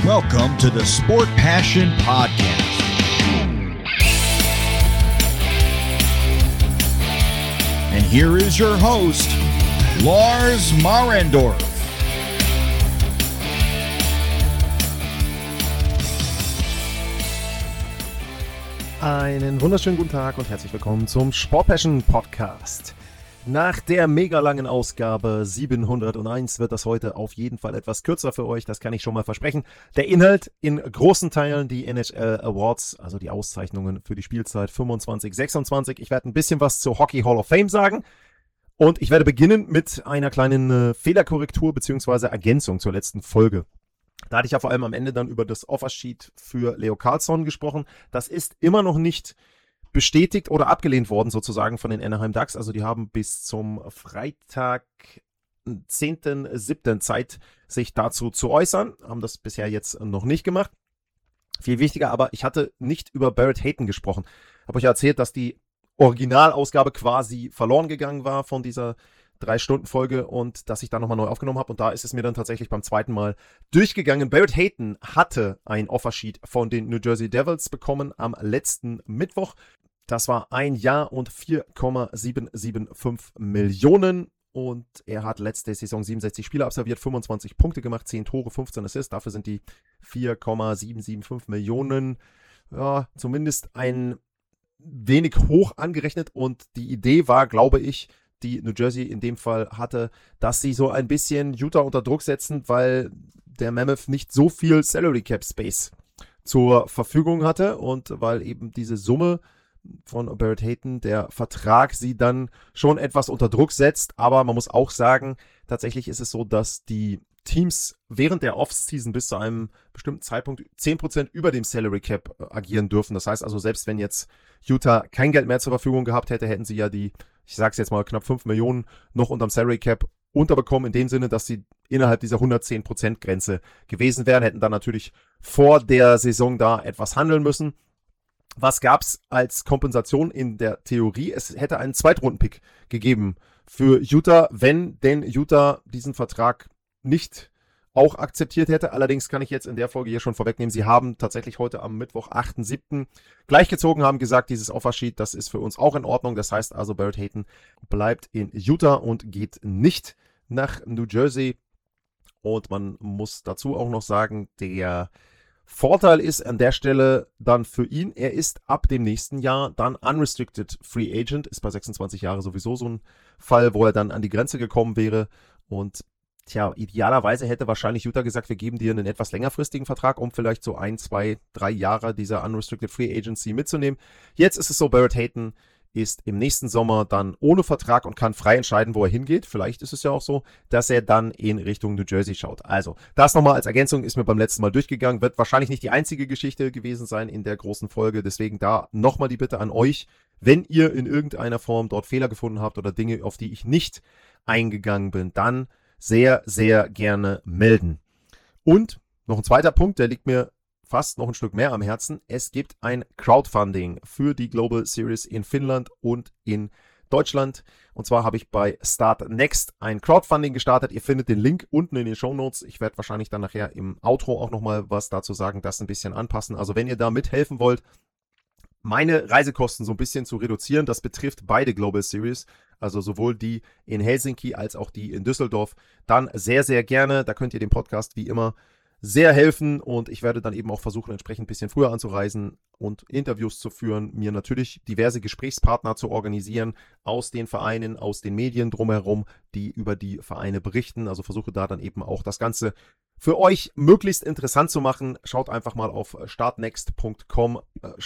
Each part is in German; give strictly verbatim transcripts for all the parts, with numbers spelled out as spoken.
Welcome to the Sport Passion Podcast. And here is your host, Lars Marendorf. Einen wunderschönen guten Tag und herzlich willkommen zum Sport Passion Podcast. Nach der mega langen Ausgabe siebenhunderteins wird das heute auf jeden Fall etwas kürzer für euch, das kann ich schon mal versprechen. Der Inhalt in großen Teilen die N H L Awards, also die Auszeichnungen für die Spielzeit fünfundzwanzig sechsundzwanzig. Ich werde ein bisschen was zur Hockey Hall of Fame sagen und ich werde beginnen mit einer kleinen äh, Fehlerkorrektur bzw. Ergänzung zur letzten Folge. Da hatte ich ja vor allem am Ende dann über das Offersheet für Leo Carlsson gesprochen. Das ist immer noch nicht bestätigt oder abgelehnt worden sozusagen von den Anaheim Ducks. Also die haben bis zum Freitag, zehnten siebten Zeit, sich dazu zu äußern. Haben das bisher jetzt noch nicht gemacht. Viel wichtiger, aber ich hatte nicht über Barrett Hayton gesprochen. Habe euch erzählt, dass die Originalausgabe quasi verloren gegangen war von dieser Drei-Stunden-Folge und dass ich da nochmal neu aufgenommen habe. Und da ist es mir dann tatsächlich beim zweiten Mal durchgegangen. Barrett Hayton hatte ein Offersheet von den New Jersey Devils bekommen am letzten Mittwoch. Das war ein Jahr und vier Komma siebenhundertfünfundsiebzig Millionen. Und er hat letzte Saison siebenundsechzig Spiele absolviert, fünfundzwanzig Punkte gemacht, zehn Tore, fünfzehn Assists. Dafür sind die vier Komma siebenhundertfünfundsiebzig Millionen ja, zumindest ein wenig hoch angerechnet. Und die Idee war, glaube ich, die New Jersey in dem Fall hatte, dass sie so ein bisschen Utah unter Druck setzen, weil der Mammoth nicht so viel Salary Cap Space zur Verfügung hatte und weil eben diese Summe von Barrett Hayton, der Vertrag, sie dann schon etwas unter Druck setzt. Aber man muss auch sagen, tatsächlich ist es so, dass die Teams während der Offseason bis zu einem bestimmten Zeitpunkt zehn Prozent über dem Salary Cap agieren dürfen. Das heißt also, selbst wenn jetzt Utah kein Geld mehr zur Verfügung gehabt hätte, hätten sie ja die, ich sag's jetzt mal, knapp fünf Millionen noch unterm Salary Cap unterbekommen, in dem Sinne, dass sie innerhalb dieser hundertzehn Prozent Grenze gewesen wären, hätten dann natürlich vor der Saison da etwas handeln müssen. Was gab's als Kompensation in der Theorie? Es hätte einen Zweitrunden-Pick gegeben für Utah, wenn denn Utah diesen Vertrag nicht auch akzeptiert hätte. Allerdings kann ich jetzt in der Folge hier schon vorwegnehmen, sie haben tatsächlich heute am Mittwoch, achten siebten gleichgezogen, haben gesagt, dieses Offersheet, das ist für uns auch in Ordnung. Das heißt also, Barrett Hayton bleibt in Utah und geht nicht nach New Jersey. Und man muss dazu auch noch sagen, der Vorteil ist an der Stelle dann für ihn, er ist ab dem nächsten Jahr dann Unrestricted Free Agent, ist bei sechsundzwanzig Jahren sowieso so ein Fall, wo er dann an die Grenze gekommen wäre und tja, idealerweise hätte wahrscheinlich Utah gesagt, wir geben dir einen etwas längerfristigen Vertrag, um vielleicht so ein, zwei, drei Jahre dieser Unrestricted Free Agency mitzunehmen. Jetzt ist es so, Barrett Hayton ist im nächsten Sommer dann ohne Vertrag und kann frei entscheiden, wo er hingeht. Vielleicht ist es ja auch so, dass er dann in Richtung New Jersey schaut. Also, das nochmal als Ergänzung, ist mir beim letzten Mal durchgegangen, wird wahrscheinlich nicht die einzige Geschichte gewesen sein in der großen Folge. Deswegen da nochmal die Bitte an euch, wenn ihr in irgendeiner Form dort Fehler gefunden habt oder Dinge, auf die ich nicht eingegangen bin, dann sehr, sehr gerne melden. Und noch ein zweiter Punkt, der liegt mir fast noch ein Stück mehr am Herzen. Es gibt ein Crowdfunding für die Global Series in Finnland und in Deutschland. Und zwar habe ich bei Start Next ein Crowdfunding gestartet. Ihr findet den Link unten in den Shownotes. Ich werde wahrscheinlich dann nachher im Outro auch nochmal was dazu sagen, das ein bisschen anpassen. Also wenn ihr da mithelfen wollt, meine Reisekosten so ein bisschen zu reduzieren, das betrifft beide Global Series, also sowohl die in Helsinki als auch die in Düsseldorf, dann sehr, sehr gerne. Da könnt ihr dem Podcast wie immer sehr helfen und ich werde dann eben auch versuchen, entsprechend ein bisschen früher anzureisen und Interviews zu führen, mir natürlich diverse Gesprächspartner zu organisieren aus den Vereinen, aus den Medien drumherum, die über die Vereine berichten. Also versuche da dann eben auch das Ganze für euch möglichst interessant zu machen. Schaut einfach mal auf startnext punkt com,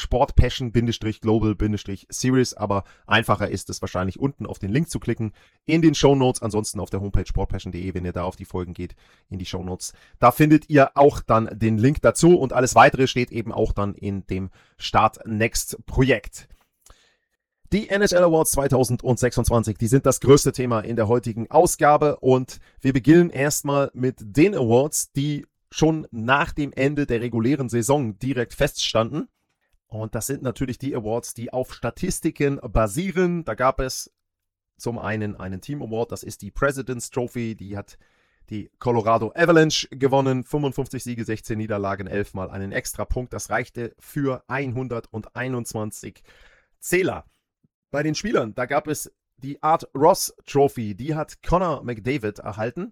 Sportpassion-Global-Series, aber einfacher ist es wahrscheinlich unten auf den Link zu klicken in den Shownotes, ansonsten auf der Homepage sportpassion punkt de, wenn ihr da auf die Folgen geht, in die Shownotes. Da findet ihr auch dann den Link dazu und alles weitere steht eben auch dann in dem Start Next Projekt. Die N H L Awards zwanzig sechsundzwanzig, die sind das größte Thema in der heutigen Ausgabe und wir beginnen erstmal mit den Awards, die schon nach dem Ende der regulären Saison direkt feststanden. Und das sind natürlich die Awards, die auf Statistiken basieren. Da gab es zum einen einen Team Award, das ist die President's Trophy, die hat die Colorado Avalanche gewonnen. fünfundfünfzig Siege, sechzehn Niederlagen, elf Mal einen Extrapunkt. Das reichte für hunderteinundzwanzig Zähler. Bei den Spielern, da gab es die Art Ross Trophy. Die hat Connor McDavid erhalten.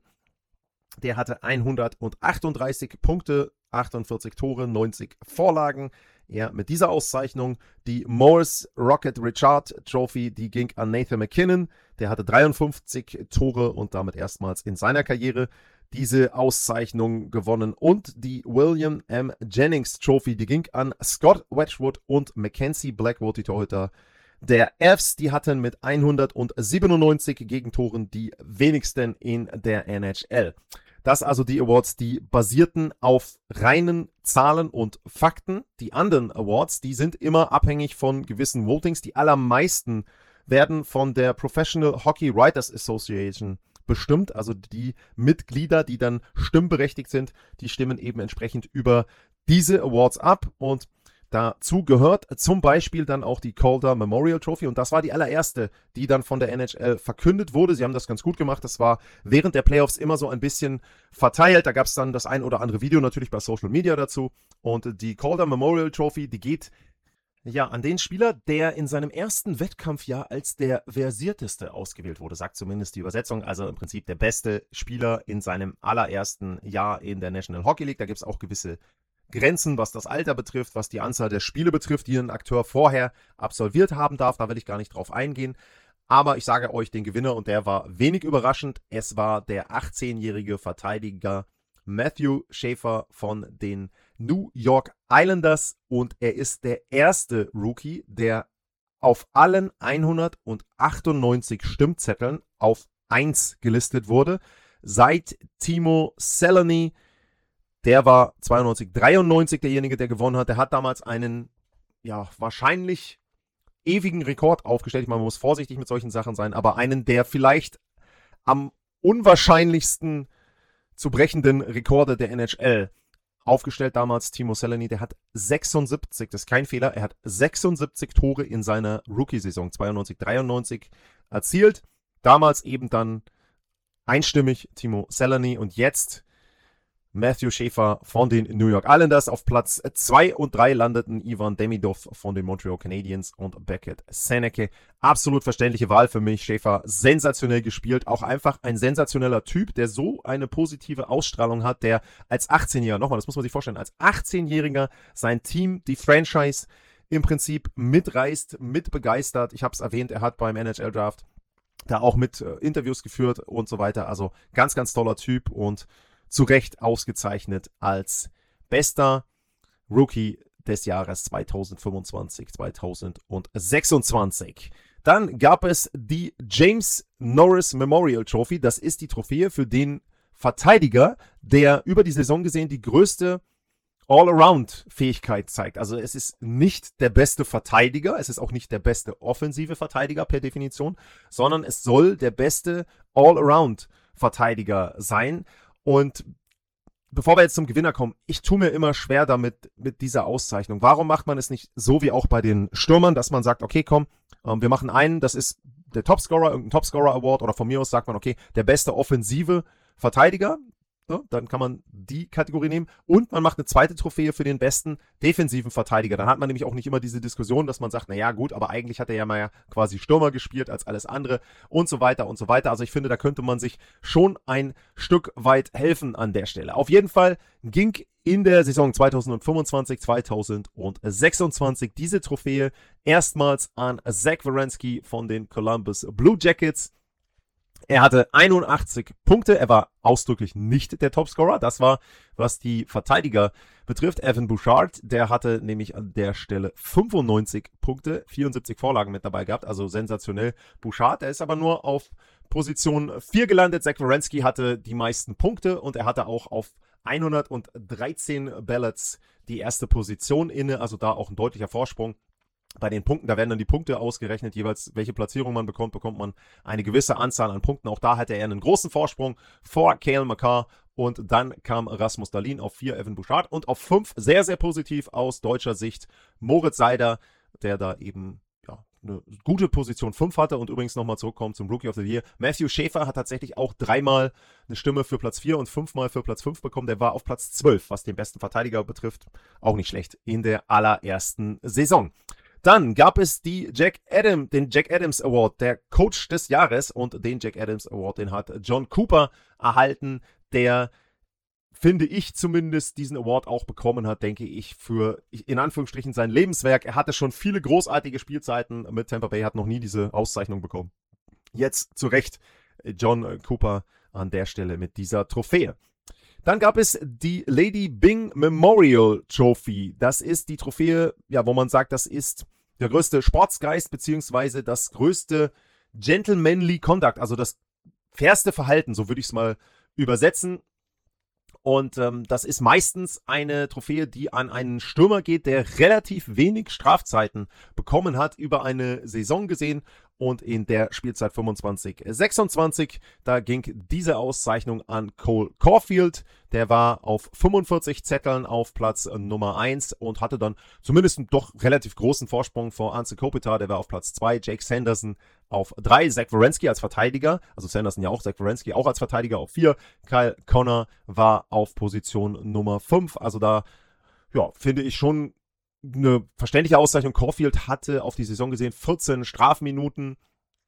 Der hatte hundertachtunddreißig Punkte, achtundvierzig Tore, neunzig Vorlagen. Er mit dieser Auszeichnung. Die Morris Rocket Richard Trophy, die ging an Nathan MacKinnon. Der hatte dreiundfünfzig Tore und damit erstmals in seiner Karriere diese Auszeichnung gewonnen. Und die William M. Jennings Trophy, die ging an Scott Wedgwood und Mackenzie Blackwood, die Torhüter der Avs. Die hatten mit hundertsiebenundneunzig Gegentoren die wenigsten in der N H L. Das also die Awards, die basierten auf reinen Zahlen und Fakten. Die anderen Awards, die sind immer abhängig von gewissen Votings. Die allermeisten werden von der Professional Hockey Writers Association bestimmt. Also die Mitglieder, die dann stimmberechtigt sind, die stimmen eben entsprechend über diese Awards ab. Und dazu gehört zum Beispiel dann auch die Calder Memorial Trophy und das war die allererste, die dann von der N H L verkündet wurde. Sie haben das ganz gut gemacht. Das war während der Playoffs immer so ein bisschen verteilt. Da gab es dann das ein oder andere Video natürlich bei Social Media dazu. Und die Calder Memorial Trophy, die geht ja an den Spieler, der in seinem ersten Wettkampfjahr als der versierteste ausgewählt wurde, sagt zumindest die Übersetzung. Also im Prinzip der beste Spieler in seinem allerersten Jahr in der National Hockey League. Da gibt es auch gewisse Grenzen, was das Alter betrifft, was die Anzahl der Spiele betrifft, die ein Akteur vorher absolviert haben darf. Da will ich gar nicht drauf eingehen. Aber ich sage euch den Gewinner und der war wenig überraschend. Es war der achtzehnjährige Verteidiger Matthew Schaefer von den New York Islanders und er ist der erste Rookie, der auf allen hundertachtundneunzig Stimmzetteln auf eins gelistet wurde. Seit Timo Selänne. Der war zweiundneunzig dreiundneunzig derjenige, der gewonnen hat. Der hat damals einen, ja, wahrscheinlich ewigen Rekord aufgestellt. Ich meine, man muss vorsichtig mit solchen Sachen sein, aber einen der vielleicht am unwahrscheinlichsten zu brechenden Rekorde der N H L aufgestellt damals. Timo Selänne, der hat sechsundsiebzig, das ist kein Fehler, er hat sechsundsiebzig Tore in seiner Rookie-Saison zweiundneunzig dreiundneunzig erzielt. Damals eben dann einstimmig Timo Selänne und jetzt Matthew Schaefer von den New York Islanders. Auf Platz zwei und drei landeten Ivan Demidov von den Montreal Canadiens und Beckett Sennecke. Absolut verständliche Wahl für mich. Schaefer sensationell gespielt. Auch einfach ein sensationeller Typ, der so eine positive Ausstrahlung hat, der als achtzehnjähriger, nochmal, das muss man sich vorstellen, als achtzehnjähriger sein Team, die Franchise im Prinzip mitreißt, mitbegeistert. Ich habe es erwähnt, er hat beim N H L-Draft da auch mit äh, Interviews geführt und so weiter. Also ganz, ganz toller Typ und zu Recht ausgezeichnet als bester Rookie des Jahres zweitausendfünfundzwanzig zweitausendsechsundzwanzig. Dann gab es die James Norris Memorial Trophy. Das ist die Trophäe für den Verteidiger, der über die Saison gesehen die größte All-Around-Fähigkeit zeigt. Also es ist nicht der beste Verteidiger, es ist auch nicht der beste offensive Verteidiger per Definition, sondern es soll der beste All-Around-Verteidiger sein. Und bevor wir jetzt zum Gewinner kommen, ich tue mir immer schwer damit, mit dieser Auszeichnung. Warum macht man es nicht so wie auch bei den Stürmern, dass man sagt, okay, komm, ähm, wir machen einen, das ist der Topscorer, irgendein Topscorer-Award oder von mir aus sagt man, okay, der beste offensive Verteidiger, ja, dann kann man die Kategorie nehmen und man macht eine zweite Trophäe für den besten defensiven Verteidiger. Dann hat man nämlich auch nicht immer diese Diskussion, dass man sagt, naja gut, aber eigentlich hat er ja mal quasi Stürmer gespielt als alles andere und so weiter und so weiter. Also ich finde, da könnte man sich schon ein Stück weit helfen an der Stelle. Auf jeden Fall ging in der Saison zweitausendfünfundzwanzig zweitausendsechsundzwanzig diese Trophäe erstmals an Zach Werenski von den Columbus Blue Jackets. Er hatte einundachtzig Punkte, er war ausdrücklich nicht der Topscorer, das war, was die Verteidiger betrifft. Evan Bouchard, der hatte nämlich an der Stelle fünfundneunzig Punkte, vierundsiebzig Vorlagen mit dabei gehabt, also sensationell. Bouchard, der ist aber nur auf Position vier gelandet, Zach Werenski hatte die meisten Punkte und er hatte auch auf hundertdreizehn Ballots die erste Position inne, also da auch ein deutlicher Vorsprung. Bei den Punkten, da werden dann die Punkte ausgerechnet, jeweils welche Platzierung man bekommt, bekommt man eine gewisse Anzahl an Punkten. Auch da hatte er einen großen Vorsprung vor Cale Makar und dann kam Rasmus Dahlin auf vier, Evan Bouchard und auf fünf, sehr, sehr positiv aus deutscher Sicht, Moritz Seider, der da eben ja, eine gute Position fünf hatte und übrigens nochmal zurückkommen zum Rookie of the Year. Matthew Schäfer hat tatsächlich auch dreimal eine Stimme für Platz vier und fünfmal für Platz fünf bekommen. Der war auf Platz zwölf, was den besten Verteidiger betrifft. Auch nicht schlecht in der allerersten Saison. Dann gab es die Jack Adam, den Jack Adams Award, der Coach des Jahres, und den Jack Adams Award, den hat John Cooper erhalten, der, finde ich zumindest, diesen Award auch bekommen hat, denke ich, für, in Anführungsstrichen, sein Lebenswerk. Er hatte schon viele großartige Spielzeiten mit Tampa Bay, hat noch nie diese Auszeichnung bekommen. Jetzt zu Recht John Cooper an der Stelle mit dieser Trophäe. Dann gab es die Lady Byng Memorial Trophy. Das ist die Trophäe, ja, wo man sagt, das ist der größte Sportsgeist beziehungsweise das größte Gentlemanly Conduct, also das fairste Verhalten, so würde ich es mal übersetzen. Und ähm, das ist meistens eine Trophäe, die an einen Stürmer geht, der relativ wenig Strafzeiten bekommen hat, über eine Saison gesehen. Und in der Spielzeit fünfundzwanzig sechsundzwanzig, da ging diese Auszeichnung an Cole Caulfield. Der war auf fünfundvierzig Zetteln auf Platz Nummer eins und hatte dann zumindest einen doch relativ großen Vorsprung vor Anze Kopitar. Der war auf Platz zwei, Jake Sanderson auf drei, Zach Werenski als Verteidiger, also Sanderson ja auch, Zach Werenski auch als Verteidiger auf vier. Kyle Connor war auf Position Nummer fünf. Also da, ja, finde ich schon eine verständliche Auszeichnung. Caulfield hatte auf die Saison gesehen vierzehn Strafminuten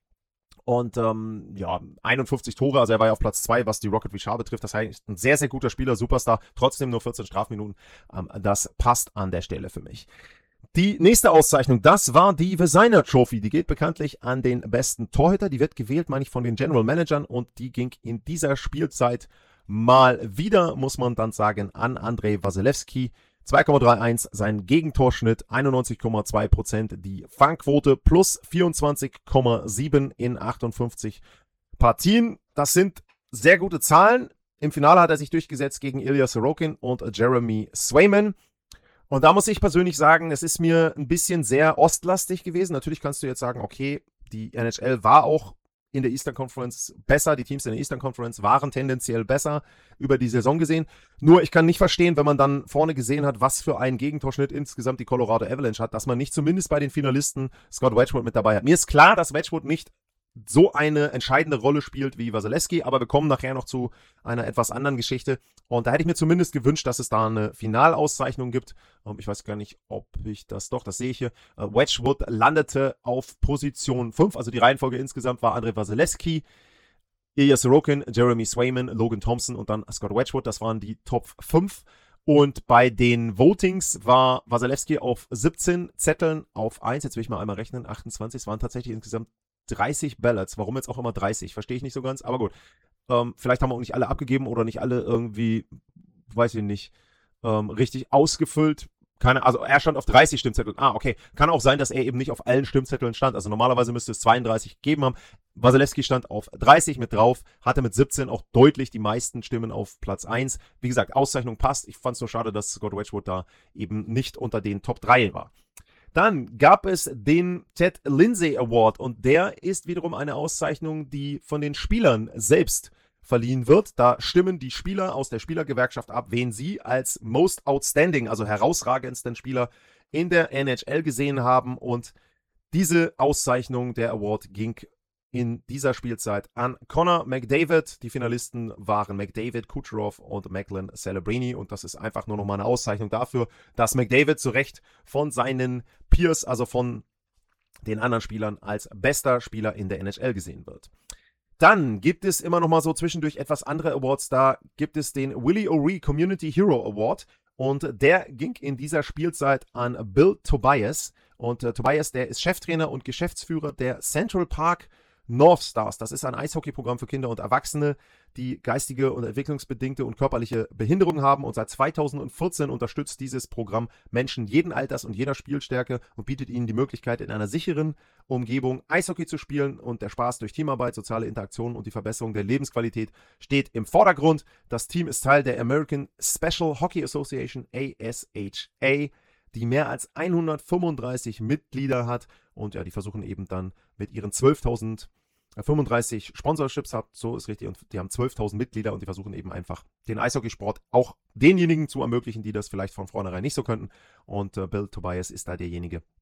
und ähm, ja, einundfünfzig Tore, also er war ja auf Platz zwei, was die Rocket Richard betrifft. Das heißt, ein sehr, sehr guter Spieler, Superstar, trotzdem nur vierzehn Strafminuten. Ähm, das passt an der Stelle für mich. Die nächste Auszeichnung, das war die Vezina Trophy. Die geht bekanntlich an den besten Torhüter. Die wird gewählt, meine ich, von den General Managern und die ging in dieser Spielzeit mal wieder, muss man dann sagen, an Andrei Wasilewski. zwei Komma einunddreißig sein Gegentorschnitt, einundneunzig Komma zwei Prozent die Fangquote plus vierundzwanzig Komma sieben in achtundfünfzig Partien. Das sind sehr gute Zahlen. Im Finale hat er sich durchgesetzt gegen Ilya Sorokin und Jeremy Swayman. Und da muss ich persönlich sagen, es ist mir ein bisschen sehr ostlastig gewesen. Natürlich kannst du jetzt sagen, okay, die N H L war auch in der Eastern Conference besser. Die Teams in der Eastern Conference waren tendenziell besser über die Saison gesehen. Nur ich kann nicht verstehen, wenn man dann vorne gesehen hat, was für einen Gegentorschnitt insgesamt die Colorado Avalanche hat, dass man nicht zumindest bei den Finalisten Scott Wedgwood mit dabei hat. Mir ist klar, dass Wedgwood nicht so eine entscheidende Rolle spielt wie Wasilewski, aber wir kommen nachher noch zu einer etwas anderen Geschichte. Und da hätte ich mir zumindest gewünscht, dass es da eine Finalauszeichnung gibt. Ich weiß gar nicht, ob ich das, doch, das sehe ich hier. Wedgwood landete auf Position fünf, also die Reihenfolge insgesamt war Andrei Wasilewski, Ilya Sorokin, Jeremy Swayman, Logan Thompson und dann Scott Wedgwood. Das waren die Top fünf. Und bei den Votings war Wasilewski auf siebzehn Zetteln auf eins. Jetzt will ich mal einmal rechnen, achtundzwanzig. Es waren tatsächlich insgesamt dreißig Ballots. Warum jetzt auch immer dreißig? Verstehe ich nicht so ganz, aber gut. Ähm, vielleicht haben wir auch nicht alle abgegeben oder nicht alle irgendwie, weiß ich nicht, ähm, richtig ausgefüllt. Keine, also er stand auf dreißig Stimmzetteln. Ah, okay. Kann auch sein, dass er eben nicht auf allen Stimmzetteln stand. Also normalerweise müsste es zweiunddreißig gegeben haben. Wasilewski stand auf dreißig mit drauf, hatte mit siebzehn auch deutlich die meisten Stimmen auf Platz eins. Wie gesagt, Auszeichnung passt. Ich fand es nur schade, dass Scott Wedgwood da eben nicht unter den Top drei war. Dann gab es den Ted Lindsay Award und der ist wiederum eine Auszeichnung, die von den Spielern selbst verliehen wird. Da stimmen die Spieler aus der Spielergewerkschaft ab, wen sie als Most Outstanding, also herausragendsten Spieler in der N H L gesehen haben. Und diese Auszeichnung, der Award, ging in dieser Spielzeit an Connor McDavid. Die Finalisten waren McDavid, Kucherov und Macklin Celebrini. Und das ist einfach nur nochmal eine Auszeichnung dafür, dass McDavid zu Recht von seinen Peers, also von den anderen Spielern, als bester Spieler in der N H L gesehen wird. Dann gibt es immer noch mal so zwischendurch etwas andere Awards. Da gibt es den Willie O'Ree Community Hero Award und der ging in dieser Spielzeit an Bill Tobias. Und äh, Tobias, der ist Cheftrainer und Geschäftsführer der Central Park North Stars. Das ist ein Eishockeyprogramm für Kinder und Erwachsene, die geistige und entwicklungsbedingte und körperliche Behinderungen haben. Und seit zweitausendvierzehn unterstützt dieses Programm Menschen jeden Alters und jeder Spielstärke und bietet ihnen die Möglichkeit, in einer sicheren Umgebung Eishockey zu spielen. Und der Spaß durch Teamarbeit, soziale Interaktion und die Verbesserung der Lebensqualität steht im Vordergrund. Das Team ist Teil der American Special Hockey Association, A S H A, die mehr als hundertfünfunddreißig Mitglieder hat. Und ja, die versuchen eben dann mit ihren zwölftausend fünfunddreißig Sponsorships, habt, so ist richtig, und die haben zwölftausend Mitglieder und die versuchen eben einfach den Eishockeysport auch denjenigen zu ermöglichen, die das vielleicht von vornherein nicht so könnten. Und äh, Bill Tobias ist da derjenige,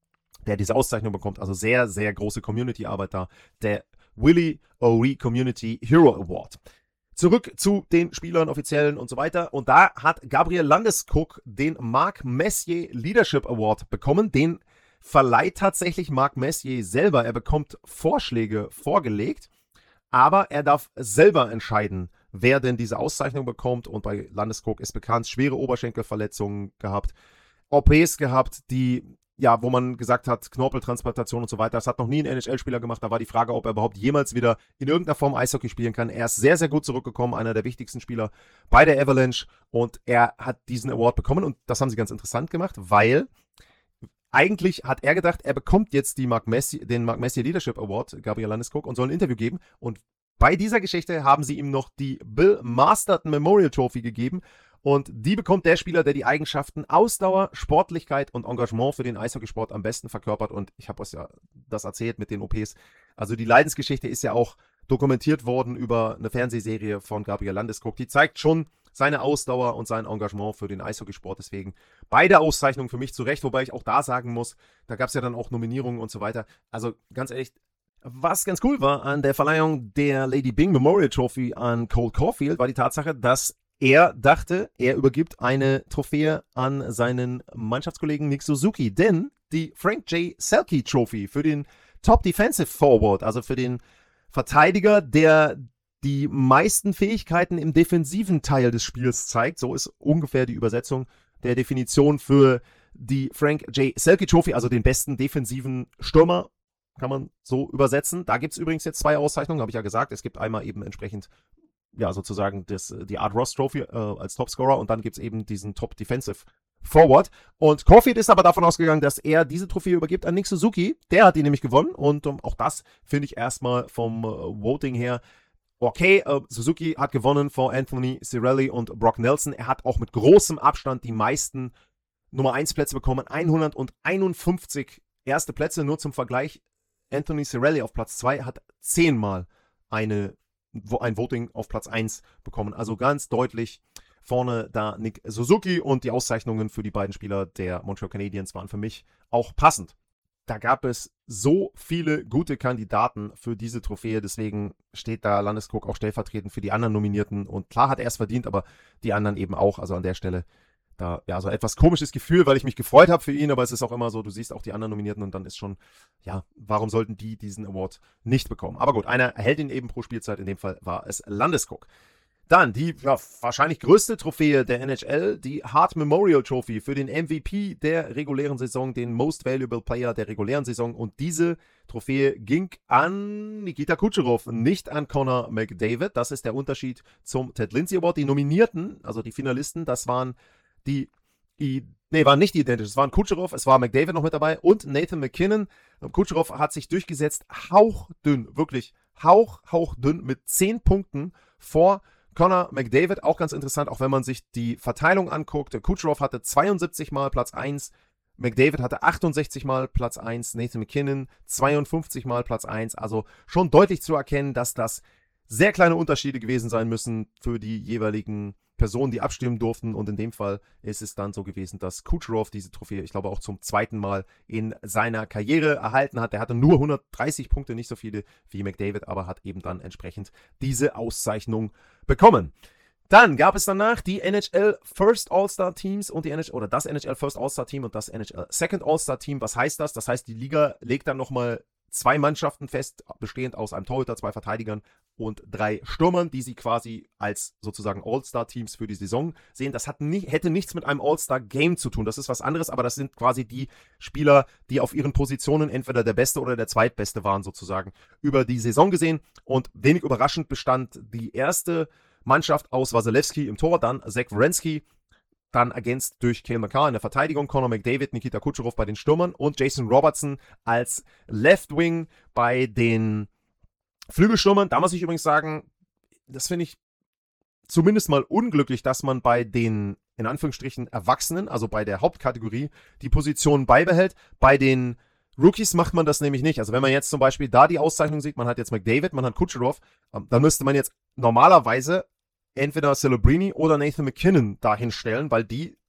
der diese Auszeichnung bekommt. Also sehr, sehr große Community-Arbeit da. Der Willie O'Ree Community Hero Award. Zurück zu den Spielern, Offiziellen und so weiter. Und da hat Gabriel Landeskog den Mark Messier Leadership Award bekommen. Den verleiht tatsächlich Mark Messier selber. Er bekommt Vorschläge vorgelegt, aber er darf selber entscheiden, wer denn diese Auszeichnung bekommt. Und bei Landeskog ist bekannt, schwere Oberschenkelverletzungen gehabt, O Ps gehabt, die, ja, wo man gesagt hat, Knorpeltransplantation und so weiter. Das hat noch nie ein N H L-Spieler gemacht. Da war die Frage, ob er überhaupt jemals wieder in irgendeiner Form Eishockey spielen kann. Er ist sehr, sehr gut zurückgekommen, einer der wichtigsten Spieler bei der Avalanche. Und er hat diesen Award bekommen. Und das haben sie ganz interessant gemacht, weil eigentlich hat er gedacht, er bekommt jetzt die Mark Messier, den Mark Messier Leadership Award, Gabriel Landeskog, und soll ein Interview geben. Und bei dieser Geschichte haben sie ihm noch die Bill Masterton Memorial Trophy gegeben. Und die bekommt der Spieler, der die Eigenschaften Ausdauer, Sportlichkeit und Engagement für den Eishockeysport am besten verkörpert. Und ich habe euch ja das erzählt mit den O Ps. Also die Leidensgeschichte ist ja auch dokumentiert worden über eine Fernsehserie von Gabriel Landeskog. Die zeigt schon seine Ausdauer und sein Engagement für den Eishockeysport. Deswegen beide Auszeichnungen für mich zurecht. Wobei ich auch da sagen muss, da gab es ja dann auch Nominierungen und so weiter. Also ganz ehrlich, was ganz cool war an der Verleihung der Lady Byng Memorial Trophy an Cole Caulfield, war die Tatsache, dass er dachte, er übergibt eine Trophäe an seinen Mannschaftskollegen Nick Suzuki, denn die Frank J. Selke Trophy für den Top Defensive Forward, also für den Verteidiger, der die meisten Fähigkeiten im defensiven Teil des Spiels zeigt, so ist ungefähr die Übersetzung der Definition für die Frank J. Selke Trophy, also den besten defensiven Stürmer, kann man so übersetzen. Da gibt es übrigens jetzt zwei Auszeichnungen, habe ich ja gesagt. Es gibt einmal eben entsprechend, ja, sozusagen das, die Art Ross Trophy äh, als Topscorer und dann gibt es eben diesen Top Defensive Forward. Und Caulfield ist aber davon ausgegangen, dass er diese Trophäe übergibt an Nick Suzuki. Der hat die nämlich gewonnen und um, auch das finde ich erstmal vom äh, Voting her okay. Äh, Suzuki hat gewonnen vor Anthony Cirelli und Brock Nelson. Er hat auch mit großem Abstand die meisten Nummer eins Plätze bekommen. hunderteinundfünfzig erste Plätze, nur zum Vergleich. Anthony Cirelli auf Platz zwei hat zehnmal eine ein Voting auf Platz eins bekommen. Also ganz deutlich vorne da Nick Suzuki und die Auszeichnungen für die beiden Spieler der Montreal Canadiens waren für mich auch passend. Da gab es so viele gute Kandidaten für diese Trophäe, deswegen steht da Landeskog auch stellvertretend für die anderen Nominierten und klar hat er es verdient, aber die anderen eben auch, also an der Stelle da, ja, so etwas komisches Gefühl, weil ich mich gefreut habe für ihn, aber es ist auch immer so, du siehst auch die anderen Nominierten und dann ist schon, ja, warum sollten die diesen Award nicht bekommen? Aber gut, einer erhält ihn eben pro Spielzeit, in dem Fall war es Landeskog. Dann die ja, wahrscheinlich größte Trophäe der N H L, die Hart Memorial Trophy für den M V P der regulären Saison, den Most Valuable Player der regulären Saison und diese Trophäe ging an Nikita Kucherov, nicht an Connor McDavid. Das ist der Unterschied zum Ted Lindsay Award. Die Nominierten, also die Finalisten, das waren die, die nee, waren nicht identisch. Es waren Kucherov, es war McDavid noch mit dabei und Nathan MacKinnon. Kucherov hat sich durchgesetzt, hauchdünn, wirklich hauch, hauchdünn mit zehn Punkten vor Connor McDavid. Auch ganz interessant, auch wenn man sich die Verteilung anguckt. Kucherov hatte zweiundsiebzig Mal Platz eins, McDavid hatte achtundsechzig Mal Platz eins, Nathan MacKinnon zweiundfünfzig Mal Platz eins. Also schon deutlich zu erkennen, dass das sehr kleine Unterschiede gewesen sein müssen für die jeweiligen Personen, die abstimmen durften. Und in dem Fall ist es dann so gewesen, dass Kucherov diese Trophäe, ich glaube auch zum zweiten Mal in seiner Karriere erhalten hat. Er hatte nur hundertdreißig Punkte, nicht so viele wie McDavid, aber hat eben dann entsprechend diese Auszeichnung bekommen. Dann gab es danach die N H L First All-Star Teams und die N H L oder das N H L First All-Star Team und das N H L Second All-Star Team. Was heißt das? Das heißt, die Liga legt dann nochmal zwei Mannschaften fest, bestehend aus einem Torhüter, zwei Verteidigern und drei Stürmern, die sie quasi als sozusagen All-Star-Teams für die Saison sehen. Das hat nie, hätte nichts mit einem All-Star-Game zu tun. Das ist was anderes, aber das sind quasi die Spieler, die auf ihren Positionen entweder der Beste oder der Zweitbeste waren sozusagen über die Saison gesehen. Und wenig überraschend bestand die erste Mannschaft aus Wasilewski im Tor, dann Zach Werenski, dann ergänzt durch Cale Makar in der Verteidigung, Connor McDavid, Nikita Kucherov bei den Stürmern und Jason Robertson als Left Wing bei den Flügelstürmern. Da muss ich übrigens sagen, das finde ich zumindest mal unglücklich, dass man bei den, in Anführungsstrichen, Erwachsenen, also bei der Hauptkategorie, die Position beibehält. Bei den Rookies macht man das nämlich nicht. Also wenn man jetzt zum Beispiel da die Auszeichnung sieht, man hat jetzt McDavid, man hat Kucherov, dann müsste man jetzt normalerweise entweder Celebrini oder Nathan MacKinnon dahin stellen, weil die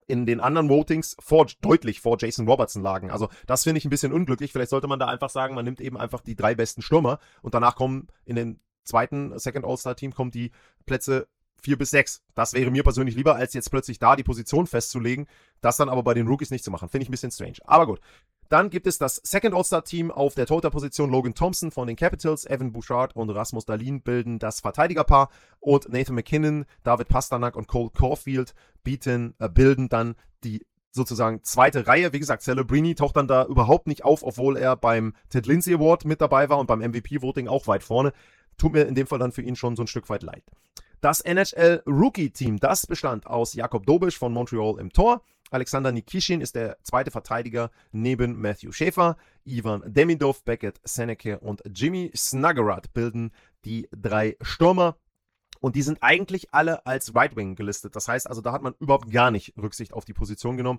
in den anderen Votings vor, deutlich vor Jason Robertson lagen. Also das finde ich ein bisschen unglücklich. Vielleicht sollte man da einfach sagen, man nimmt eben einfach die drei besten Stürmer und danach kommen in den zweiten Second All-Star-Team kommen die Plätze vier bis sechs. Das wäre mir persönlich lieber, als jetzt plötzlich da die Position festzulegen. Das dann aber bei den Rookies nicht zu machen. Finde ich ein bisschen strange. Aber gut. Dann gibt es das Second All-Star-Team auf der Torhüter-Position. Logan Thompson von den Capitals, Evan Bouchard und Rasmus Dahlin bilden das Verteidigerpaar. Und Nathan MacKinnon, David Pasternak und Cole Caulfield bieten, äh, bilden dann die sozusagen zweite Reihe. Wie gesagt, Celebrini taucht dann da überhaupt nicht auf, obwohl er beim Ted Lindsay Award mit dabei war und beim M V P-Voting auch weit vorne. Tut mir in dem Fall dann für ihn schon so ein Stück weit leid. Das N H L Rookie Team, das bestand aus Jakob Dobisch von Montreal im Tor. Alexander Nikishin ist der zweite Verteidiger neben Matthew Schäfer. Ivan Demidov, Beckett Seneke und Jimmy Snuggerud bilden die drei Stürmer. Und die sind eigentlich alle als Right Wing gelistet. Das heißt also, da hat man überhaupt gar nicht Rücksicht auf die Position genommen.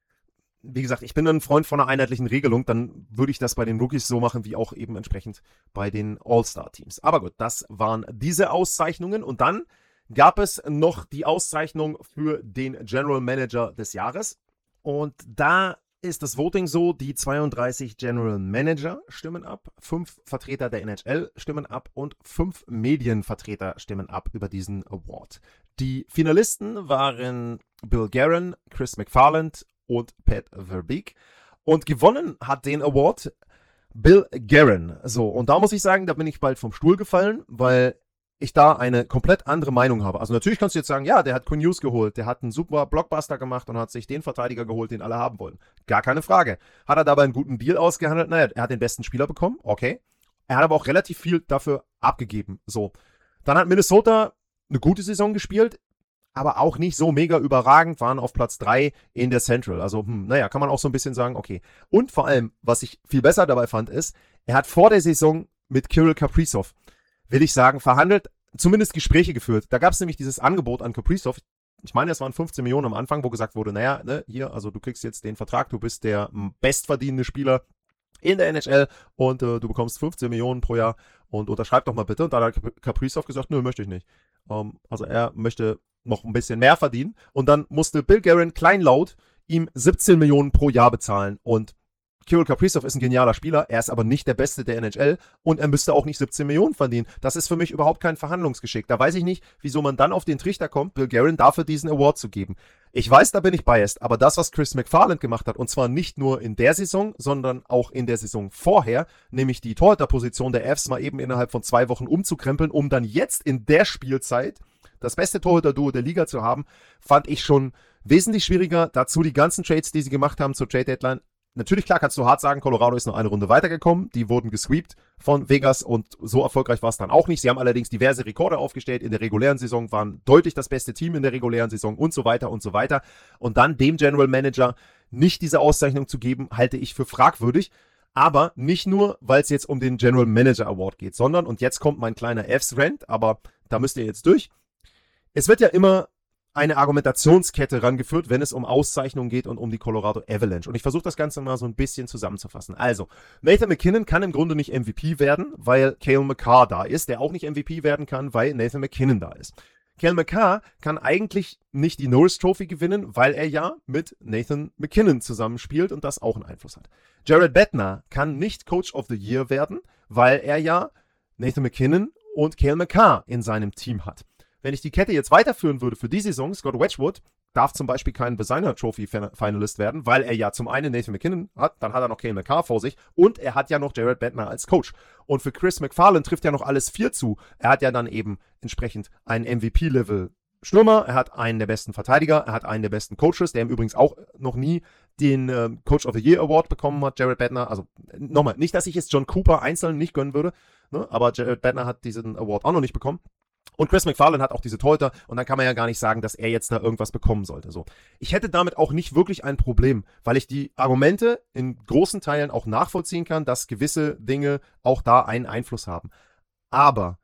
Wie gesagt, ich bin ein Freund von einer einheitlichen Regelung. Dann würde ich das bei den Rookies so machen, wie auch eben entsprechend bei den All-Star-Teams. Aber gut, das waren diese Auszeichnungen. Und dann gab es noch die Auszeichnung für den General Manager des Jahres. Und da ist das Voting so, die zweiunddreißig General Manager stimmen ab, fünf Vertreter der N H L stimmen ab und fünf Medienvertreter stimmen ab über diesen Award. Die Finalisten waren Bill Guerin, Chris McFarland und Pat Verbeek. Und gewonnen hat den Award Bill Guerin. So, und da muss ich sagen, da bin ich bald vom Stuhl gefallen, weil ich da eine komplett andere Meinung habe. Also natürlich kannst du jetzt sagen, ja, der hat Quinn Hughes geholt, der hat einen super Blockbuster gemacht und hat sich den Verteidiger geholt, den alle haben wollen. Gar keine Frage. Hat er dabei einen guten Deal ausgehandelt? Naja, er hat den besten Spieler bekommen, okay. Er hat aber auch relativ viel dafür abgegeben. So. Dann hat Minnesota eine gute Saison gespielt, aber auch nicht so mega überragend, waren auf Platz drei in der Central. Also, hm, naja, kann man auch so ein bisschen sagen, okay. Und vor allem, was ich viel besser dabei fand, ist, er hat vor der Saison mit Kirill Kaprizov, will ich sagen, verhandelt, zumindest Gespräche geführt. Da gab es nämlich dieses Angebot an Kaprizov. Ich meine, es waren fünfzehn Millionen am Anfang, wo gesagt wurde, naja, ne, hier, also du kriegst jetzt den Vertrag, du bist der bestverdienende Spieler in der N H L und äh, du bekommst fünfzehn Millionen pro Jahr und unterschreib doch mal bitte. Und da hat Kaprizov gesagt, nö, möchte ich nicht. Ähm, also er möchte noch ein bisschen mehr verdienen und dann musste Bill Guerin kleinlaut ihm siebzehn Millionen pro Jahr bezahlen und Kirill Kaprizov ist ein genialer Spieler, er ist aber nicht der Beste der N H L und er müsste auch nicht siebzehn Millionen verdienen. Das ist für mich überhaupt kein Verhandlungsgeschick. Da weiß ich nicht, wieso man dann auf den Trichter kommt, Bill Guerin dafür diesen Award zu geben. Ich weiß, da bin ich biased, aber das, was Chris McFarland gemacht hat, und zwar nicht nur in der Saison, sondern auch in der Saison vorher, nämlich die Torhüterposition der Avs mal eben innerhalb von zwei Wochen umzukrempeln, um dann jetzt in der Spielzeit das beste Torhüter-Duo der Liga zu haben, fand ich schon wesentlich schwieriger. Dazu die ganzen Trades, die sie gemacht haben zur Trade-Deadline. Natürlich, klar, kannst du hart sagen, Colorado ist noch eine Runde weitergekommen. Die wurden gesweept von Vegas und so erfolgreich war es dann auch nicht. Sie haben allerdings diverse Rekorde aufgestellt in der regulären Saison, waren deutlich das beste Team in der regulären Saison und so weiter und so weiter. Und dann dem General Manager nicht diese Auszeichnung zu geben, halte ich für fragwürdig. Aber nicht nur, weil es jetzt um den General Manager Award geht, sondern, und jetzt kommt mein kleiner Fs-Rant, aber da müsst ihr jetzt durch. Es wird ja immer eine Argumentationskette rangeführt, wenn es um Auszeichnungen geht und um die Colorado Avalanche. Und ich versuche das Ganze mal so ein bisschen zusammenzufassen. Also, Nathan MacKinnon kann im Grunde nicht M V P werden, weil Cale Makar da ist, der auch nicht M V P werden kann, weil Nathan MacKinnon da ist. Cale Makar kann eigentlich nicht die Norris Trophy gewinnen, weil er ja mit Nathan MacKinnon zusammenspielt und das auch einen Einfluss hat. Jared Bednar kann nicht Coach of the Year werden, weil er ja Nathan MacKinnon und Cale Makar in seinem Team hat. Wenn ich die Kette jetzt weiterführen würde für die Saison, Scott Wedgwood darf zum Beispiel kein Designer Trophy Finalist werden, weil er ja zum einen Nathan MacKinnon hat, dann hat er noch Cale Makar vor sich und er hat ja noch Jared Bednar als Coach. Und für Chris McFarland trifft ja noch alles vier zu. Er hat ja dann eben entsprechend einen M V P-Level Stürmer, er hat einen der besten Verteidiger, er hat einen der besten Coaches, der ihm übrigens auch noch nie den äh, Coach of the Year Award bekommen hat, Jared Bednar. Also nochmal, nicht, dass ich jetzt John Cooper einzeln nicht gönnen würde, ne, aber Jared Bednar hat diesen Award auch noch nicht bekommen. Und Chris McFarland hat auch diese Torhüter und dann kann man ja gar nicht sagen, dass er jetzt da irgendwas bekommen sollte. So. Ich hätte damit auch nicht wirklich ein Problem, weil ich die Argumente in großen Teilen auch nachvollziehen kann, dass gewisse Dinge auch da einen Einfluss haben. Aber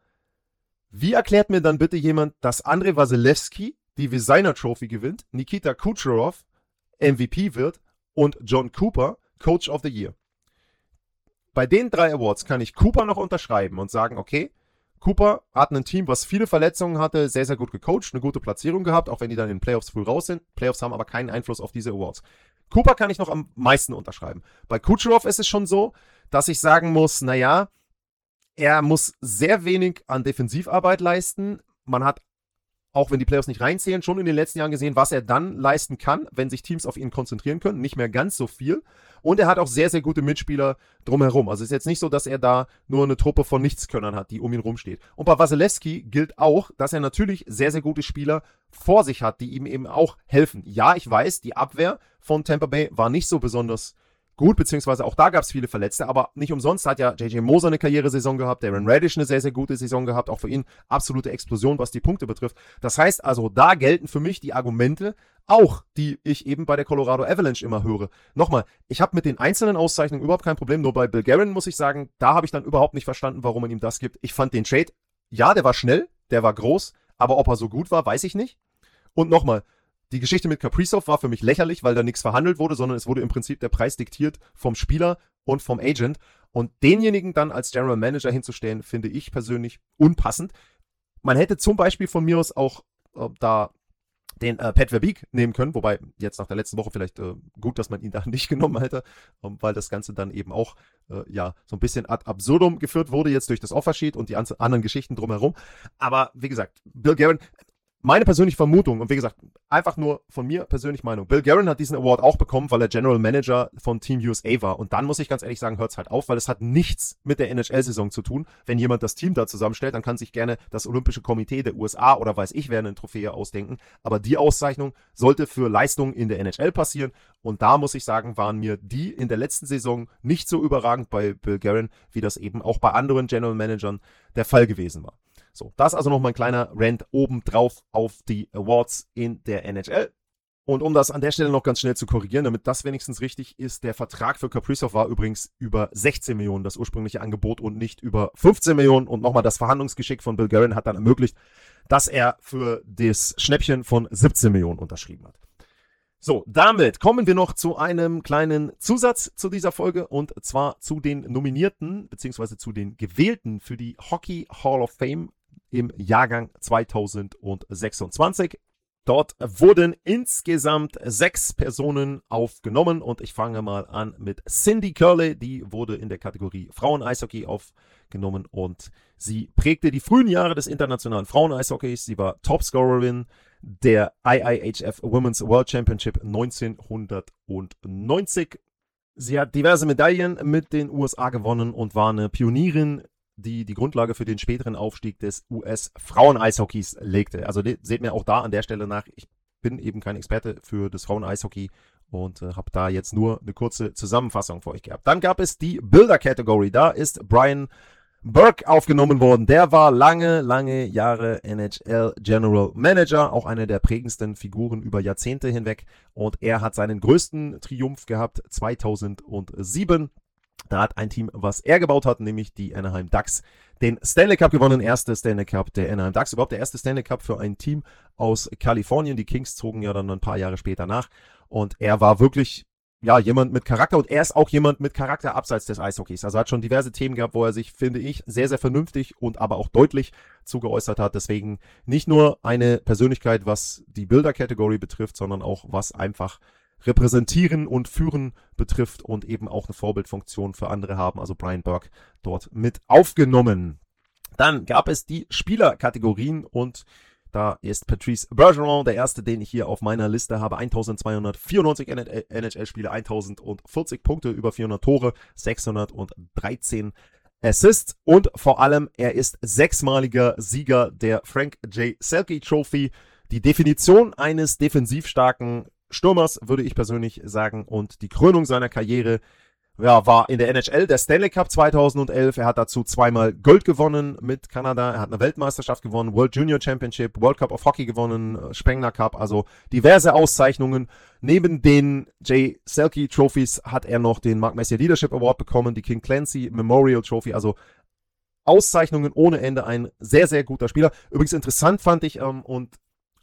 wie erklärt mir dann bitte jemand, dass Andrei Vasilevskiy die Designer Trophy gewinnt, Nikita Kucherov M V P wird und John Cooper Coach of the Year? Bei den drei Awards kann ich Cooper noch unterschreiben und sagen, okay, Cooper hat ein Team, was viele Verletzungen hatte, sehr, sehr gut gecoacht, eine gute Platzierung gehabt, auch wenn die dann in den Playoffs früh raus sind. Playoffs haben aber keinen Einfluss auf diese Awards. Cooper kann ich noch am meisten unterschreiben. Bei Kucherov ist es schon so, dass ich sagen muss, naja, er muss sehr wenig an Defensivarbeit leisten. Man hat, auch wenn die Playoffs nicht reinzählen, schon in den letzten Jahren gesehen, was er dann leisten kann, wenn sich Teams auf ihn konzentrieren können. Nicht mehr ganz so viel. Und er hat auch sehr, sehr gute Mitspieler drumherum. Also es ist jetzt nicht so, dass er da nur eine Truppe von Nichtskönnern hat, die um ihn rumsteht. Und bei Wasilewski gilt auch, dass er natürlich sehr, sehr gute Spieler vor sich hat, die ihm eben auch helfen. Ja, ich weiß, die Abwehr von Tampa Bay war nicht so besonders gut, beziehungsweise auch da gab es viele Verletzte, aber nicht umsonst hat ja J J Moser eine Karrieresaison gehabt, Darren Radish eine sehr, sehr gute Saison gehabt, auch für ihn absolute Explosion, was die Punkte betrifft. Das heißt also, da gelten für mich die Argumente auch, die ich eben bei der Colorado Avalanche immer höre. Nochmal, ich habe mit den einzelnen Auszeichnungen überhaupt kein Problem, nur bei Bill Guerin muss ich sagen, da habe ich dann überhaupt nicht verstanden, warum man ihm das gibt. Ich fand den Trade, ja, der war schnell, der war groß, aber ob er so gut war, weiß ich nicht. Und nochmal, die Geschichte mit Kaprizov war für mich lächerlich, weil da nichts verhandelt wurde, sondern es wurde im Prinzip der Preis diktiert vom Spieler und vom Agent. Und denjenigen dann als General Manager hinzustellen, finde ich persönlich unpassend. Man hätte zum Beispiel von mir aus auch äh, da den äh, Pat Verbeek nehmen können, wobei jetzt nach der letzten Woche vielleicht äh, gut, dass man ihn da nicht genommen hätte, ähm, weil das Ganze dann eben auch äh, ja so ein bisschen ad absurdum geführt wurde jetzt durch das Offersheet und die an- anderen Geschichten drumherum. Aber wie gesagt, Bill Guerin, meine persönliche Vermutung, und wie gesagt, einfach nur von mir persönlich Meinung, Bill Guerin hat diesen Award auch bekommen, weil er General Manager von Team U S A war. Und dann muss ich ganz ehrlich sagen, hört es halt auf, weil es hat nichts mit der N H L-Saison zu tun. Wenn jemand das Team da zusammenstellt, dann kann sich gerne das Olympische Komitee der U S A oder weiß ich wer eine Trophäe ausdenken. Aber die Auszeichnung sollte für Leistungen in der N H L passieren. Und da muss ich sagen, waren mir die in der letzten Saison nicht so überragend bei Bill Guerin, wie das eben auch bei anderen General Managern der Fall gewesen war. So, das also noch mal ein kleiner Rant obendrauf auf die Awards in der N H L. Und um das an der Stelle noch ganz schnell zu korrigieren, damit das wenigstens richtig ist, der Vertrag für Kaprizov war übrigens über sechzehn Millionen, das ursprüngliche Angebot, und nicht über fünfzehn Millionen. Und nochmal, das Verhandlungsgeschick von Bill Guerin hat dann ermöglicht, dass er für das Schnäppchen von siebzehn Millionen unterschrieben hat. So, damit kommen wir noch zu einem kleinen Zusatz zu dieser Folge, und zwar zu den Nominierten bzw. zu den Gewählten für die Hockey Hall of Fame im Jahrgang zweitausendsechsundzwanzig. Dort wurden insgesamt sechs Personen aufgenommen, und ich fange mal an mit Cindy Curley. Die wurde in der Kategorie Frauen-Eishockey aufgenommen und sie prägte die frühen Jahre des internationalen Frauen-Eishockeys. Sie war Topscorerin der I I H F Women's World Championship neunzehnhundertneunzig. Sie hat diverse Medaillen mit den U S A gewonnen und war eine Pionierin, die die Grundlage für den späteren Aufstieg des U S-Frauen-Eishockeys legte. Also seht mir auch da an der Stelle nach, ich bin eben kein Experte für das Frauen-Eishockey und äh, habe da jetzt nur eine kurze Zusammenfassung für euch gehabt. Dann gab es die Builder-Category. Da ist Brian Burke aufgenommen worden. Der war lange, lange Jahre N H L General Manager, auch eine der prägendsten Figuren über Jahrzehnte hinweg. Und er hat seinen größten Triumph gehabt zweitausendsieben. Da hat ein Team, was er gebaut hat, nämlich die Anaheim Ducks, den Stanley Cup gewonnen. Erste Stanley Cup der Anaheim Ducks. Überhaupt der erste Stanley Cup für ein Team aus Kalifornien. Die Kings zogen ja dann ein paar Jahre später nach. Und er war wirklich, ja, jemand mit Charakter. Und er ist auch jemand mit Charakter abseits des Eishockeys. Also hat schon diverse Themen gehabt, wo er sich, finde ich, sehr, sehr vernünftig und aber auch deutlich zugeäußert hat. Deswegen nicht nur eine Persönlichkeit, was die Builder-Category betrifft, sondern auch was einfach Repräsentieren und Führen betrifft und eben auch eine Vorbildfunktion für andere haben. Also Brian Burke dort mit aufgenommen. Dann gab es die Spielerkategorien, und da ist Patrice Bergeron der erste, den ich hier auf meiner Liste habe. eintausendzweihundertvierundneunzig N H L-Spiele, eintausendvierzig Punkte, über vierhundert Tore, sechshundertdreizehn Assists, und vor allem er ist sechsmaliger Sieger der Frank J. Selke Trophy. Die Definition eines defensivstarken Stürmers, würde ich persönlich sagen, und die Krönung seiner Karriere, ja, war in der N H L der Stanley Cup zweitausendelf. Er hat dazu zweimal Gold gewonnen mit Kanada. Er hat eine Weltmeisterschaft gewonnen, World Junior Championship, World Cup of Hockey gewonnen, Spengler Cup, also diverse Auszeichnungen. Neben den J. Selke Trophies hat er noch den Mark Messier Leadership Award bekommen, die King Clancy Memorial Trophy, also Auszeichnungen ohne Ende. Ein sehr, sehr guter Spieler. Übrigens interessant fand ich, ähm, und auch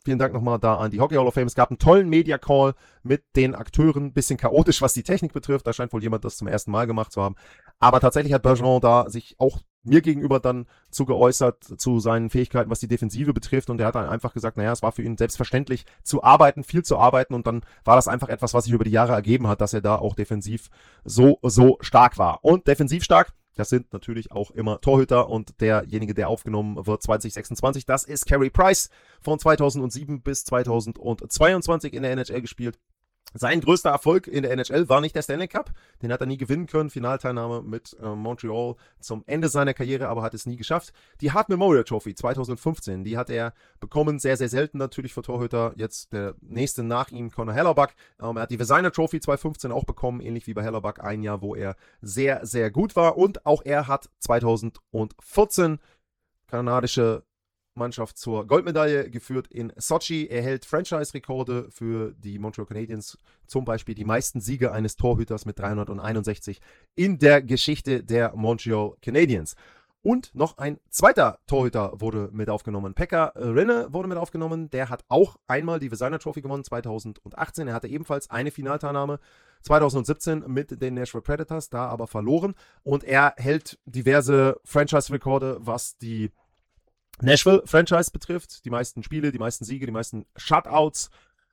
Vielen Dank nochmal da an die Hockey Hall of Fame. Es gab einen tollen Media-Call mit den Akteuren. Bisschen chaotisch, was die Technik betrifft. Da scheint wohl jemand das zum ersten Mal gemacht zu haben. Aber tatsächlich hat Bergeron da sich auch mir gegenüber dann zu geäußert, zu seinen Fähigkeiten, was die Defensive betrifft. Und er hat dann einfach gesagt, naja, es war für ihn selbstverständlich zu arbeiten, viel zu arbeiten. Und dann war das einfach etwas, was sich über die Jahre ergeben hat, dass er da auch defensiv so, so stark war. Und defensiv stark, das sind natürlich auch immer Torhüter, und derjenige, der aufgenommen wird zwanzig sechsundzwanzig, das ist Carey Price, von zweitausendsieben bis zweitausendzweiundzwanzig in der N H L gespielt. Sein größter Erfolg in der N H L war nicht der Stanley Cup, den hat er nie gewinnen können, Finalteilnahme mit äh, Montreal zum Ende seiner Karriere, aber hat es nie geschafft. Die Hart Memorial Trophy zweitausendfünfzehn, die hat er bekommen, sehr, sehr selten natürlich für Torhüter, jetzt der nächste nach ihm, Connor Hellebuck. Ähm, er hat die Vezina Trophy zweitausendfünfzehn auch bekommen, ähnlich wie bei Hellebuck, ein Jahr, wo er sehr, sehr gut war, und auch er hat zweitausendvierzehn kanadische Mannschaft zur Goldmedaille geführt in Sochi. Er hält Franchise-Rekorde für die Montreal Canadiens, zum Beispiel die meisten Siege eines Torhüters mit dreihunderteinundsechzig in der Geschichte der Montreal Canadiens. Und noch ein zweiter Torhüter wurde mit aufgenommen. Pekka Rinne wurde mit aufgenommen. Der hat auch einmal die Vezina Trophy gewonnen, zweitausendachtzehn. Er hatte ebenfalls eine Finalteilnahme zweitausendsiebzehn mit den Nashville Predators, da aber verloren. Und er hält diverse Franchise-Rekorde, was die Nashville-Franchise betrifft. Die meisten Spiele, die meisten Siege, die meisten Shutouts.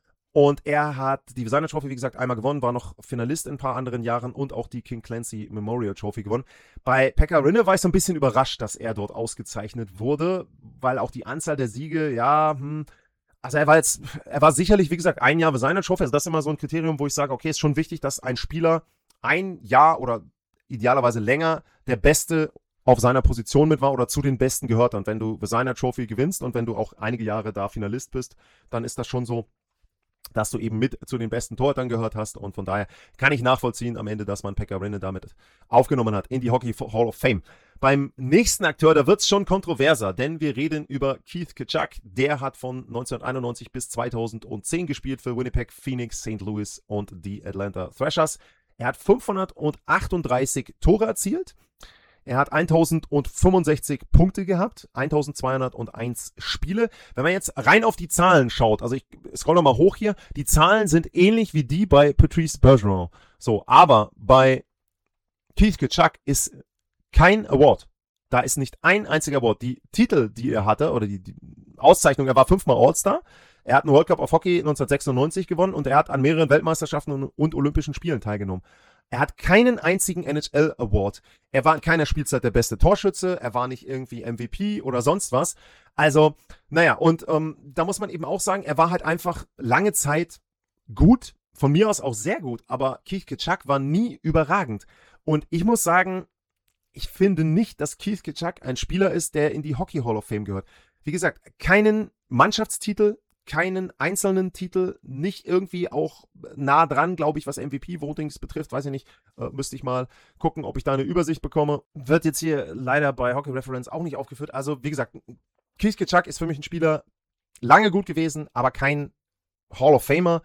Und er hat die Vezina Trophy, wie gesagt, einmal gewonnen, war noch Finalist in ein paar anderen Jahren und auch die King Clancy Memorial Trophy gewonnen. Bei Pekka Rinne war ich so ein bisschen überrascht, dass er dort ausgezeichnet wurde, weil auch die Anzahl der Siege, ja, hm, also er war jetzt, er war sicherlich, wie gesagt, ein Jahr Vezina Trophy. Also das ist immer so ein Kriterium, wo ich sage, okay, ist schon wichtig, dass ein Spieler ein Jahr oder idealerweise länger der Beste auf seiner Position mit war oder zu den Besten gehört. Und wenn du Vezina Trophy gewinnst und wenn du auch einige Jahre da Finalist bist, dann ist das schon so, dass du eben mit zu den besten Torhütern gehört hast. Und von daher kann ich nachvollziehen am Ende, dass man Pekka Rinne damit aufgenommen hat in die Hockey Hall of Fame. Beim nächsten Akteur, da wird es schon kontroverser, denn wir reden über Keith Tkachuk. Der hat von neunzehnhunderteinundneunzig bis zweitausendzehn gespielt für Winnipeg, Phoenix, Saint Louis und die Atlanta Thrashers. Er hat fünfhundertachtunddreißig Tore erzielt. Er hat eintausendfünfundsechzig Punkte gehabt, eintausendzweihunderteins Spiele. Wenn man jetzt rein auf die Zahlen schaut, also ich scroll nochmal hoch hier, die Zahlen sind ähnlich wie die bei Patrice Bergeron. So, aber bei Keith Tkachuk ist kein Award. Da ist nicht ein einziger Award. Die Titel, die er hatte, oder die, die Auszeichnung, er war fünfmal All-Star. Er hat einen World Cup of Hockey neunzehnhundertsechsundneunzig gewonnen und er hat an mehreren Weltmeisterschaften und, und Olympischen Spielen teilgenommen. Er hat keinen einzigen N H L Award. Er war in keiner Spielzeit der beste Torschütze. Er war nicht irgendwie M V P oder sonst was. Also, naja, und ähm, da muss man eben auch sagen, er war halt einfach lange Zeit gut. Von mir aus auch sehr gut. Aber Keith Tkachuk war nie überragend. Und ich muss sagen, ich finde nicht, dass Keith Tkachuk ein Spieler ist, der in die Hockey Hall of Fame gehört. Wie gesagt, keinen Mannschaftstitel, keinen einzelnen Titel, nicht irgendwie auch nah dran, glaube ich, was M V P-Votings betrifft, weiß ich nicht, äh, müsste ich mal gucken, ob ich da eine Übersicht bekomme. Wird jetzt hier leider bei Hockey Reference auch nicht aufgeführt. Also, wie gesagt, Keith Tkachuk ist für mich ein Spieler, lange gut gewesen, aber kein Hall of Famer.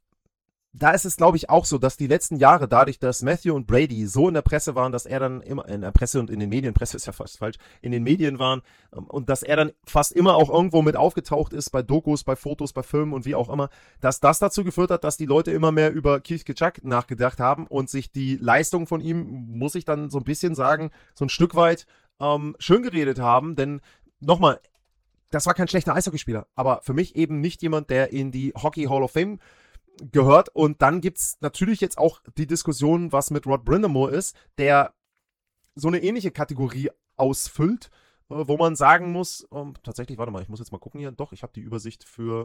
Da ist es, glaube ich, auch so, dass die letzten Jahre, dadurch, dass Matthew und Brady so in der Presse waren, dass er dann immer, in der Presse und in den Medien, Presse ist ja fast falsch, in den Medien waren, und dass er dann fast immer auch irgendwo mit aufgetaucht ist, bei Dokus, bei Fotos, bei Filmen und wie auch immer, dass das dazu geführt hat, dass die Leute immer mehr über Keith Tkachuk nachgedacht haben und sich die Leistung von ihm, muss ich dann so ein bisschen sagen, so ein Stück weit ähm, schön geredet haben, denn nochmal, das war kein schlechter Eishockeyspieler, aber für mich eben nicht jemand, der in die Hockey Hall of Fame gehört. Und dann gibt es natürlich jetzt auch die Diskussion, was mit Rod Brind'Amour ist, der so eine ähnliche Kategorie ausfüllt, wo man sagen muss, um, tatsächlich, warte mal, ich muss jetzt mal gucken hier, doch, ich habe die Übersicht für,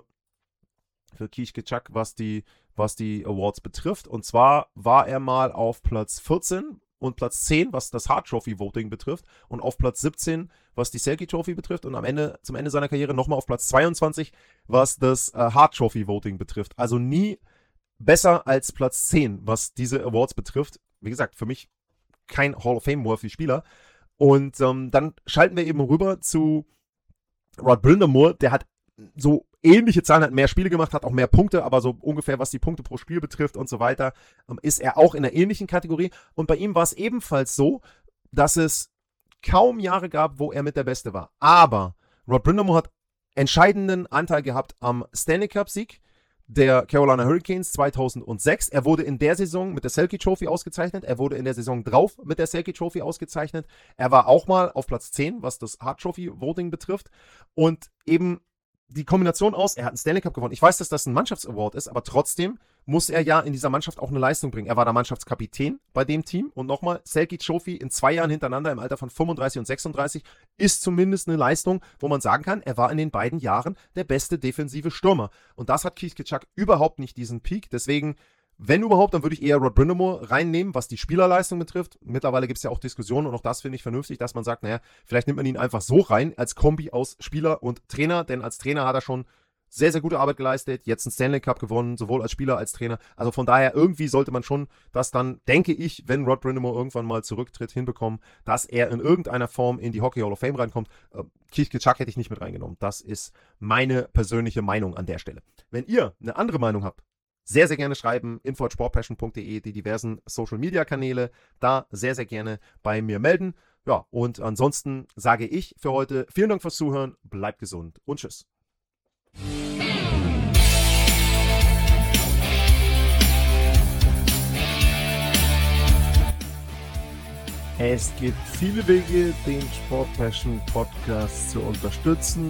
für Keith Tkachuk, was die, was die Awards betrifft. Und zwar war er mal auf Platz vierzehn und Platz zehn, was das Hart Trophy Voting betrifft, und auf Platz siebzehn, was die Selke Trophy betrifft, und am Ende, zum Ende seiner Karriere nochmal auf Platz zweiundzwanzig, was das äh, Hart Trophy Voting betrifft. Also nie besser als Platz zehn, was diese Awards betrifft. Wie gesagt, für mich kein Hall of Fame-worthy Spieler. Und ähm, dann schalten wir eben rüber zu Rod Brind'Amour, der hat so ähnliche Zahlen, hat mehr Spiele gemacht, hat auch mehr Punkte, aber so ungefähr, was die Punkte pro Spiel betrifft und so weiter, ist er auch in einer ähnlichen Kategorie. Und bei ihm war es ebenfalls so, dass es kaum Jahre gab, wo er mit der Beste war. Aber Rod Brind'Amour hat entscheidenden Anteil gehabt am Stanley Cup-Sieg der Carolina Hurricanes zweitausendsechs. Er wurde in der Saison mit der Selke Trophy ausgezeichnet. Er wurde in der Saison drauf mit der Selke Trophy ausgezeichnet. Er war auch mal auf Platz zehn, was das Hart Trophy Voting betrifft. Und eben die Kombination aus, er hat einen Stanley Cup gewonnen. Ich weiß, dass das ein Mannschaftsaward ist, aber trotzdem muss er ja in dieser Mannschaft auch eine Leistung bringen. Er war der Mannschaftskapitän bei dem Team und nochmal, Selke Trophy in zwei Jahren hintereinander im Alter von fünfunddreißig und sechsunddreißig ist zumindest eine Leistung, wo man sagen kann, er war in den beiden Jahren der beste defensive Stürmer. Und das hat Keith Tkachuk überhaupt nicht, diesen Peak. Deswegen, wenn überhaupt, dann würde ich eher Rod Brind'Amour reinnehmen, was die Spielerleistung betrifft. Mittlerweile gibt es ja auch Diskussionen und auch das finde ich vernünftig, dass man sagt, naja, vielleicht nimmt man ihn einfach so rein, als Kombi aus Spieler und Trainer, denn als Trainer hat er schon sehr, sehr gute Arbeit geleistet, jetzt einen Stanley Cup gewonnen, sowohl als Spieler als Trainer. Also von daher, irgendwie sollte man schon das dann, denke ich, wenn Rod Brind'Amour irgendwann mal zurücktritt, hinbekommen, dass er in irgendeiner Form in die Hockey Hall of Fame reinkommt. Äh, Keith Tkachuk hätte ich nicht mit reingenommen. Das ist meine persönliche Meinung an der Stelle. Wenn ihr eine andere Meinung habt, sehr, sehr gerne schreiben, info at sportpassion punkt de, die diversen Social-Media-Kanäle, da sehr, sehr gerne bei mir melden. Ja, und ansonsten sage ich für heute vielen Dank fürs Zuhören, bleibt gesund und tschüss. Es gibt viele Wege, den Sport Passion Podcast zu unterstützen.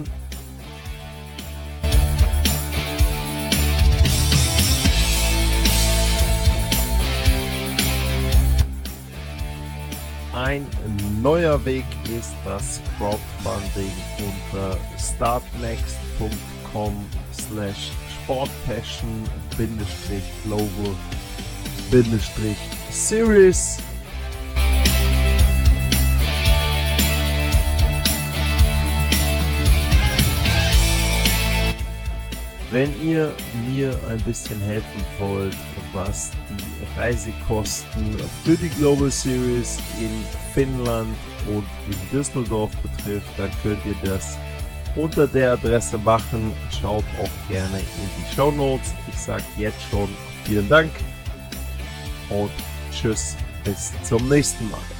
Ein neuer Weg ist das Crowdfunding unter startnext punkt com slash sportpassion global series. Wenn ihr mir ein bisschen helfen wollt, was die Reisekosten für die Global Series in Finnland und in Düsseldorf betrifft, dann könnt ihr das unter der Adresse machen. Schaut auch gerne in die Shownotes. Ich sage jetzt schon vielen Dank und tschüss, bis zum nächsten Mal.